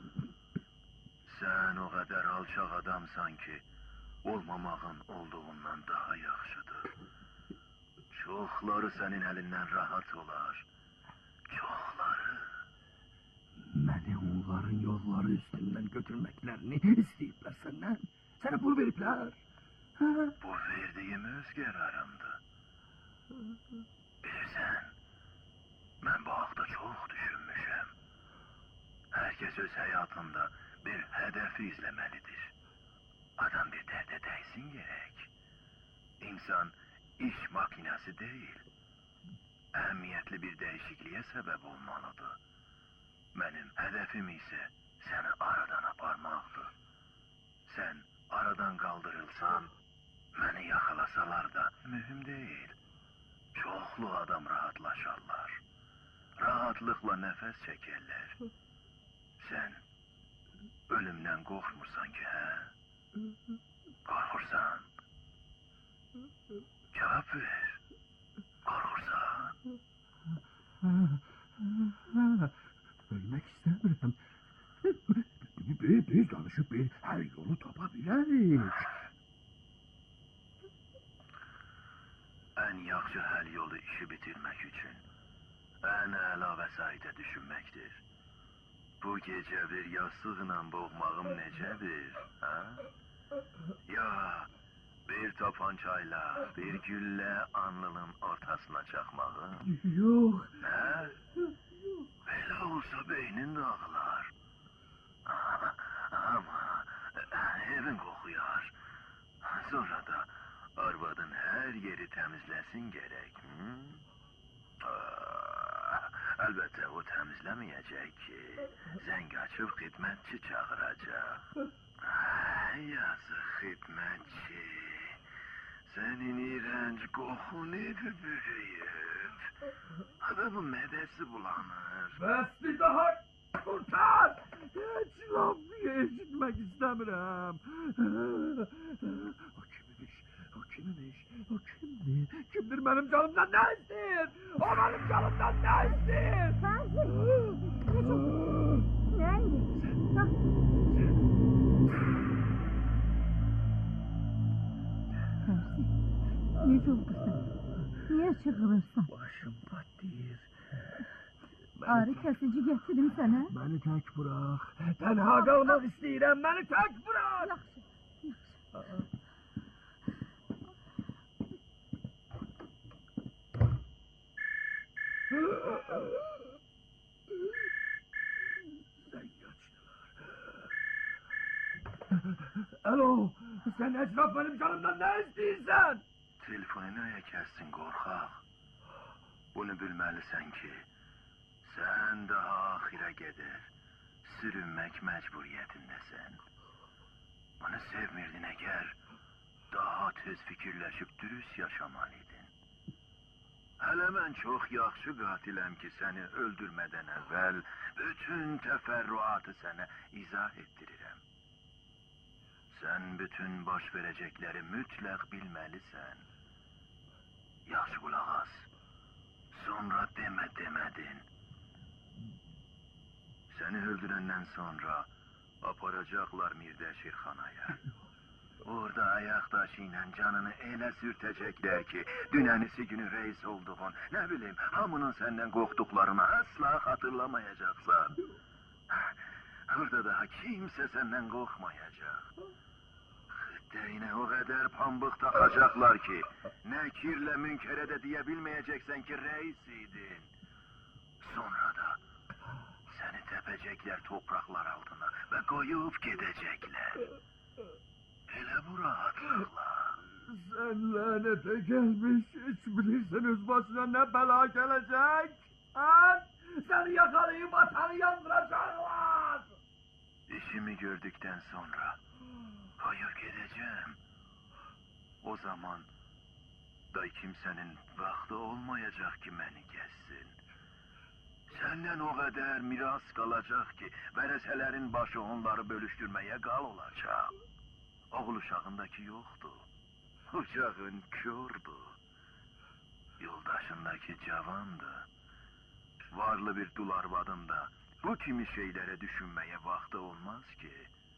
Sen o kadar alçak adamsan ki olmamağın olduğundan daha yaxşıdır. Çoxları senin elinden rahat olar. Çoxları. Məni onların yolları üstünden götürməklərini istəyiblər səndən. Sənə pul veriblər. Bu verdiğim öz kararımdı. Bilirsən, ben bu haqda çox düşünmüşəm. Herkes öz hayatında bir hedefi izlemelidir. Adam bir derde değsin gerek. İnsan iş makinesi değil. Ehemmiyetli bir değişikliğe sebep olmalıdır. Benim hedefim ise seni aradan aparmaktır. Sen aradan kaldırılsan, beni yakalasalar da mühim değil. Çoxlu adam rahatlaşarlar. Rahatlıkla nefes çekerler. Sen ölümden korkmursan ki he? Korkursan. Cevap ver. Korkursan. Ölmek istemiyorum. Biz, biz danışıp bir her yolu tapabiliriz. En yaxşı hal yolu işi bitirmek için en əla vəsaitə düşünməkdir. Bu gece bir yastıqla boğmağım necədir, ha? Ya bir tapancayla bir gülle alnının ortasına çakmağım? Yok. Ha? Belə olsa beynin dağılar. Ama evin kokuyar. Sonra da arvadın her yeri temizlesin gerek. Hı? Aa, elbette o temizlemeyecek ki. Zeng açıp hizmetçi çağıracak. Ay, yazık hizmetçi. Senin iğrenç kokunu bürüyüp adamın medesi bulanır. Bəs bir daha kurtar! Hiç laf eşitmek istemiyorum. O kimmiş? O kimmiş? O kimdir? Kimdir benim canımdan ne ister? O benim canımdan ne ister? Fazıl! Səndir. Ha. Fərzi, necə oldu sən? Niyə çığırırsan? Başım patlayır. Ağrı kəsici gətirim sənə. Məni tək bırax. Tənha qalmaq istəyirəm. Məni tək bırax. Yaxşı, yaxşı. Alo, sən Əşraf mənim canımdan nə istəyirsən? Telefonu nəyə kəssin, qorxaq? Bunu bilməlisən ki, sən daha axirə qədər sürünmək məcburiyyətindəsən. Bunu sevmirdin əgər, daha tez fikirləşib dürüst yaşamalıydın. Hələ mən çox yaxşı qatiləm ki, səni öldürmədən əvvəl bütün təfərrüatı sənə izah etdirirəm. Sən bütün baş verəcəkləri mütləq bilməlisən. Yaxşı qulaq as. Sonra demə demədin. Səni öldürəndən sonra aparacaqlar Mirdəşirxanaya. Orada ayaq daşı ilə canını elə sürtəcəklər ki, dünənisi günü reis olduğun, nə bilim, hamının səndən qorxduqlarını asla xatırlamayacaqsan. Orada daha kimsə səndən qorxmayacaq. Xıddəyinə o qədər pambıq taxacaqlar ki, nə kirlə münkərə də deyə bilməyəcəksən ki, reis idin. Sonra da səni təpəcəklər topraqlar altına və qoyub gedəcəklər. Elə bu rahatlıqla. Sən lənətə gəlmiş, heç bilirsən öz başına nə bəla gələcək? Sən, səni yakalayıb atanı yandıracaqlar. İşimi gördükdən sonra qoyub gedəcəm. O zaman da kimsənin vaxtı olmayacaq ki, məni kəssin. Səndən o qədər miras qalacaq ki, vərəsələrin başı onları bölüşdürməyə qal olacaq. Oğul uşağındakı yoxdur. Uşağın kördür. Yoldaşındakı cavandır. Varlı bir dul arvadın da bu kimi şeylərə düşünməyə vaxtı olmaz ki.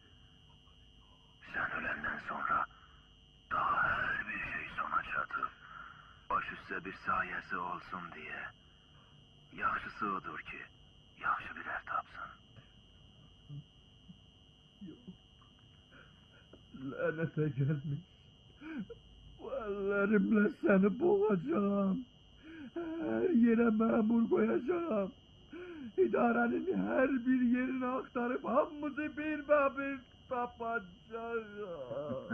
Sən öləndən sonra daha hər bir şey sona çatıb, baş üstə bir sayəsi olsun deyə. Yaxşısı odur ki, yaxşı bir ər tapsın. Lənətə gəlmiş. Bu əllərimlə səni boğacağım. Hər yerə məmur qoyacağım. İdarənin hər bir yerini axtarıb hamımızı bir-bir tapacağım.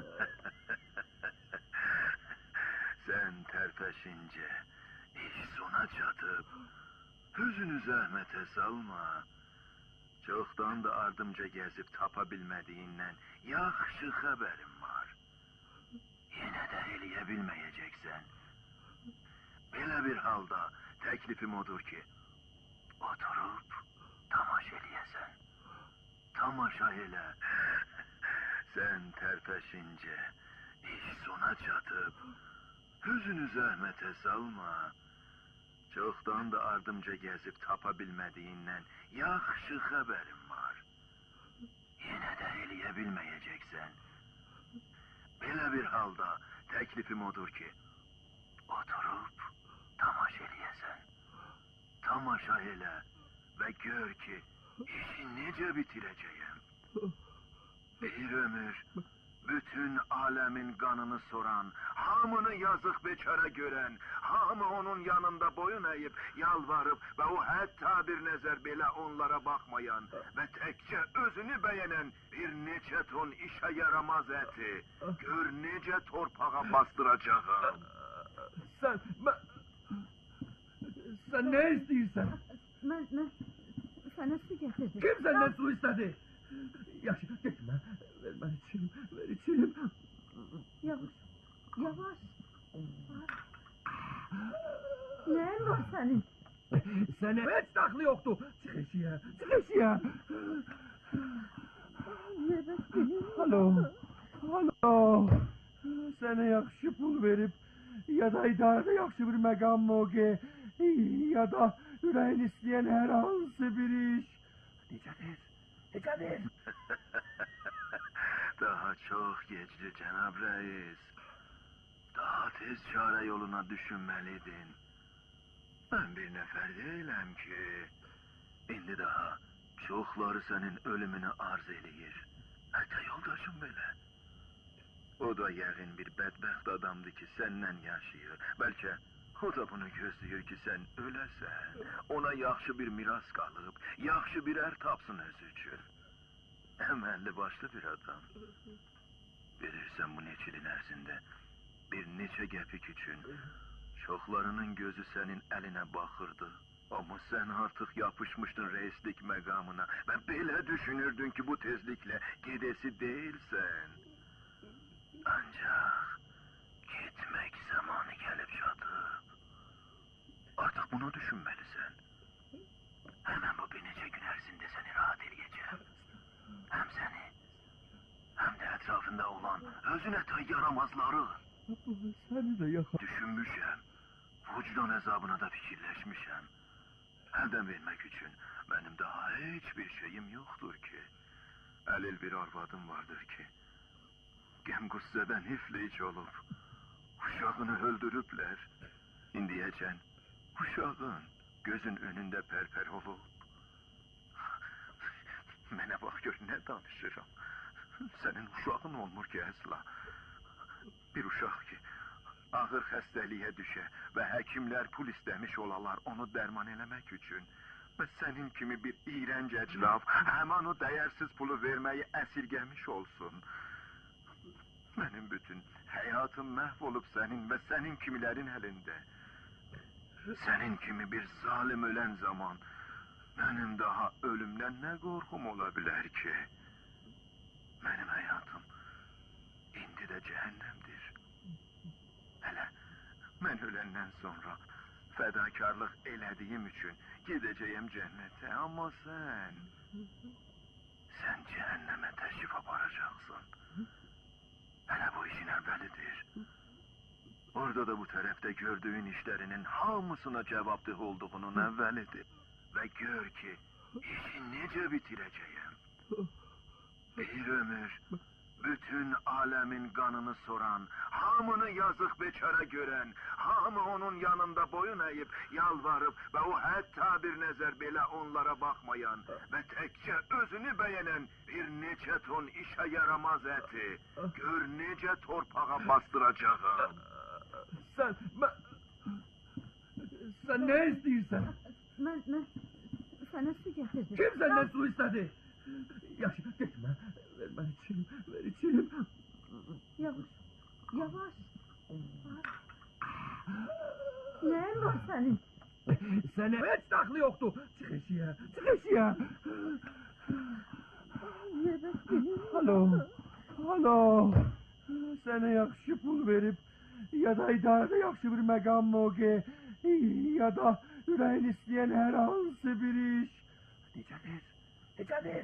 Sən tərpəşincə iş sona çatıb, özünü zəhmətə salma. Çoxdan da ardımca gəzib tapa bilmədiyindən yaxşı xəbərim var. Yenə də eləyə bilməyəcəksən. Belə bir halda təklifim odur ki, oturub tamaşa eləyəsən. Tamaşa elə. Sən tərpəşincə iş sona çatıb, özünü zəhmətə salma. Çoxdan da ardımca gəzib tapa bilmədiyindən yaxşı xəbərim var. Yenə də eləyə bilməyəcəksən. Belə bir halda təklifim odur ki, oturub tamaşa eləyəsən. Tamaşa elə və gör ki, işi necə bitirəcəyəm. Bir ömür bütün aləmin qanını soran, hamını yazıq bekara görən, hamı onun yanında boyun əyib, yalvarıb və o hətta bir nəzər belə onlara baxmayan və təkcə özünü bəyənən bir neçə ton işə yaramaz əti, gör necə torpağa bastıracağım. Sən, mən... Sən nə istəyirsən? Mən, mən sənə su gətirdim. Kim səndən su istədi? Yaxşı, getmə. Ver mən içeyim, ver içeyim. Yavaş, yavaş. Nəyin var sənin? Sənə heç daxlı yoxdur. Çıx eşiyə, çıx eşiyə. Alo, alo. Sənə yaxşı pul verib, ya da idarədə yaxşı bir məqam mövqe, ya da ürəyin istəyən hər hansı bir iş. Necədir? Hecadır. Daha çok geçti Cenab Reis. Daha tez çare yoluna düşünmeliydin. Ben bir nefer değilim ki. İndi daha çoxları senin ölümünü arz eləyir. Hatta yoldaşım böyle. O da yəqin bir bədbəxt adamdır ki senden yaşayır. Belki o da bunu gözləyir ki sen öləsən. Ona yaxşı bir miras qalıb, yaxşı bir ər tapsın özü üçün. Əməlli başlı bir adam. Bilirsən bu neçilin ərzində bir neçə gəpik üçün çoxlarının gözü sənin əlinə baxırdı. Ama sen artık yapışmıştın reislik məqamına ve belə düşünürdün ki bu tezlikle gedesi değilsen. Ancak gitmek zamanı gelip çatıp artık bunu düşünmelisin. Hemen bu bir neçə gün ərzində seni rahat eləyəcəm. Hem seni hem de etrafında olan özüne tay yaramazların. Seni de yakar. Düşünmüşəm. Vicdan hesabına da fikirleşmişəm. Əldən vermək üçün benim daha hiçbir şeyim yoktur ki. Əlil bir arvadım vardır ki. Gəm-qüssədən iflic olub. Uşağını öldürüblər. İndiyəcən uşağın gözün önündə pərpər olub. Mənə bax gör nə danışıram. Sənin uşağın olmur ki əsla. Bir uşaq ki ağır xəstəliyə düşə və həkimlər pul istəmiş olalar onu dərman eləmək üçün və sənin kimi bir iyrənc əclaf həman o dəyərsiz pulu verməyi əsirgəmiş olsun. Mənim bütün həyatım məhv olub sənin və sənin kimilərin əlində. Sənin kimi bir zalim ölən zaman mənim daha ölümdən nə qorxum ola bilər ki? Mənim həyatım indi də cəhənnəmdir. Hələ mən öləndən sonra fədakarlıq elədiyim üçün gedəcəyəm cənnətə. Amma sən, sən cəhənnəmə təşrif aparacaqsın. Hələ bu işin əvvəlidir. Orada da bu tərəfdə gördüyün işlərinin hamısına cavabdeh olduğunun əvvəlidir. Və gör ki, işi necə bitirəcəyəm. Bir ömür bütün alemin kanını soran, hamını yazık beçara gören, hamı onun yanında boyun eğip yalvarıp ve o hatta bir nezer belə onlara bakmayan ve tekçe özünü beğenen bir neçə ton işe yaramaz eti, gör necə torpağa bastıracağım. Sen, ben... Sen ne istiyorsan? Ben, ben sana su getirdim. Kim senden su istedi? Yaxşı, getmə. Ver mən içelim, ver içelim. Yavaş, yavaş. Neyin var senin? Seni hiç daxlı yoktu. Çıx eşiyə, çıx eşiyə. Alo, alo. Sənə yaxşı pul verib, ya da idarədə yaxşı bir məqam mövqe, ya da ürəyin istəyən hər hansı bir iş. Necədir? Necədir?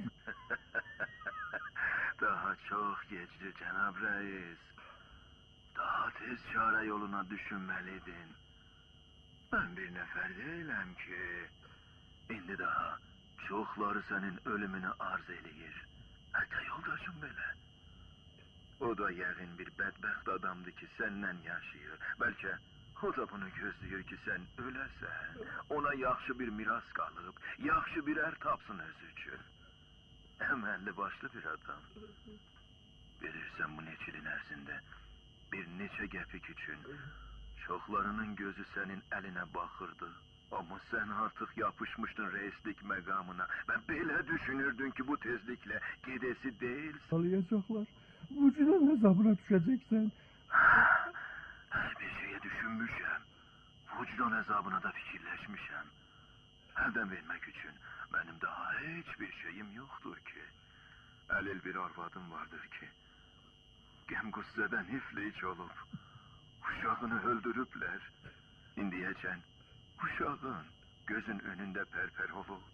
Daha çok geçti Cenab Reis. Daha tez çare yoluna düşünmeliydin. Ben bir nefer değilim ki. İndi daha çoxları senin ölümünü arz eləyir. Hatta yoldaşım böyle. O da yəqin bir bədbəxt adamdır ki senden yaşayır. Belki o da bunu gözləyir ki sen öləsən. Ona yaxşı bir miras qalıb, yaxşı bir ər tapsın özü üçün. Əməlli başlı bir adam. Bilirsən bu neçilin ərzində bir neçə gəpik üçün çoxlarının gözü sənin əlinə baxırdı. Ama sen artık yapışmıştın reislik məqamına ve belə düşünürdün ki bu tezlikle gedesi değil. Salayacaklar. Vücudun hesabına düşeceksen. Her bir şeye düşünmüşəm. Vicdan hesabına da fikirleşmişəm. Əldən vermək üçün benim daha hiçbir şeyim yoktur ki. Əlil bir arvadım vardır ki. Gəm-qüssədən iflic olub. Uşağını öldürüblər. İndiyəcən uşağın gözün önündə pərpər olub.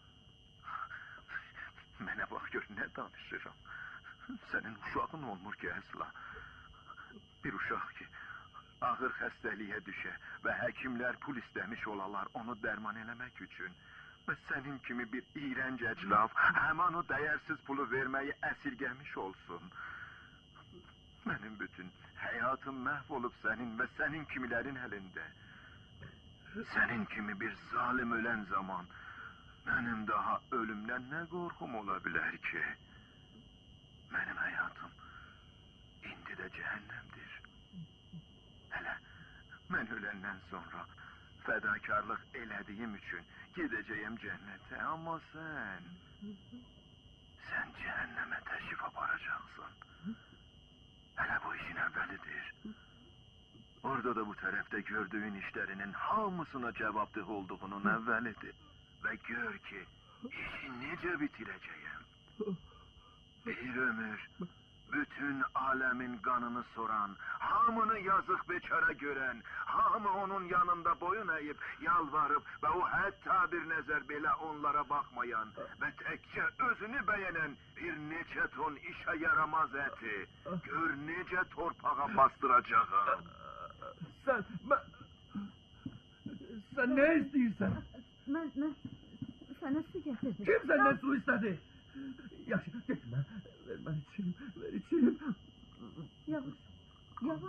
Mənə bax gör nə danışıram. Sənin uşağın olmur ki əsla. Bir uşaq ki ağır xəstəliyə düşə və həkimlər pul istəmiş olalar onu dərman eləmək üçün və sənin kimi bir iğrənc əclaf həman o dəyərsiz pulu verməyi əsirgəmiş olsun. Mənim bütün həyatım məhv olub sənin və sənin kimilərin əlində. Sənin kimi bir zalim ölən zaman mənim daha ölümdən nə qorxum ola bilər ki? Mənim həyatım indi də cəhənnəmdir. Hələ mən öləndən sonra fədakarlıq elədiyim üçün gedəcəyəm cənnətə, amma sən sən cəhənnəmə təşrif aparacaqsın. Hələ bu işin əvvəlidir. Orada da bu tərəfdə gördüyün işlərinin hamısına cavabdeh olduğunun əvvəlidir. Və gör ki, işi necə bitirəcəyəm. Bir ömür bütün aləmin qanını soran, hamını yazıq beçara görən, hamı onun yanında boyun əyib, yalvarıb və o hətta bir nəzər belə onlara baxmayan və təkcə özünü bəyənən bir neçə ton işə yaramaz əti, gör necə torpağa bastıracağım. Sən, mən... Sən nə istəyirsən? Mən, mən sənə su gətirdim. Kim səndən su istədi? Yaxşı, getmə. Ver mən içeyim, ver içeyim. Yavaş, yavaş.